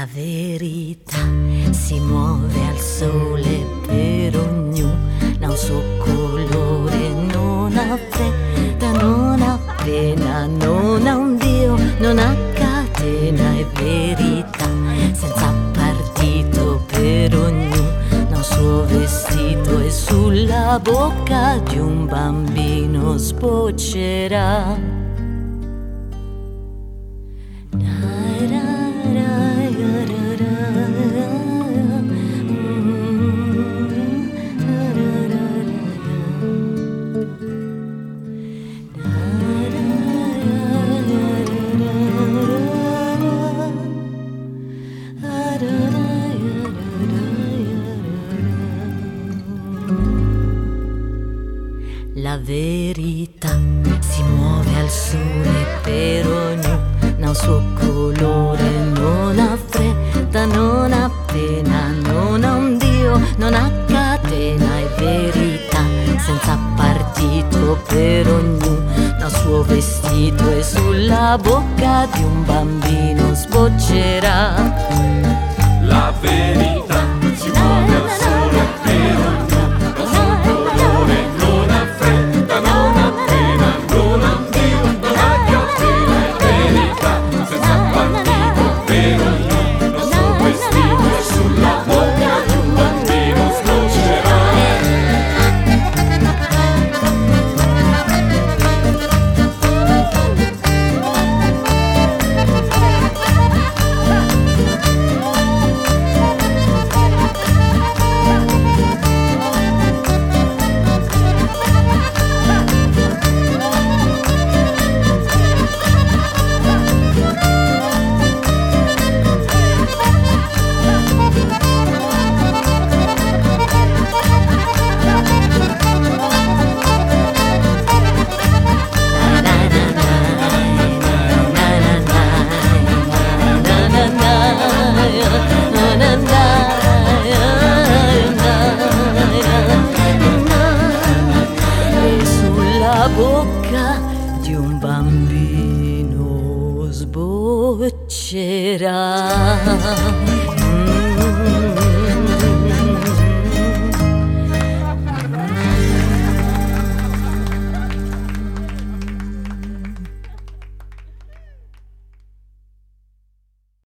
La verità si muove al sole per ognuno, ha un suo colore, non ha fretta, non ha pena, non ha un Dio, non ha catena, è verità, senza partito per ognuno, ha un suo vestito e sulla bocca di un bambino sboccerà. La verità si muove al sole per ognuno, ha un suo colore, non ha fretta, non ha pena, non ha un Dio, non ha catena, è verità, senza partito per ognuno, ha un suo vestito e sulla bocca di un bambino sboccerà. La verità si muove al sole per ognuno, ha un suo colore, non ha fretta, non ha pena, non ha un Dio, non ha catena, è verità, senza partito per ognuno, ha un suo vestito e sulla bocca di un bambino sboccerà. Bocca di un bambino sboccerà.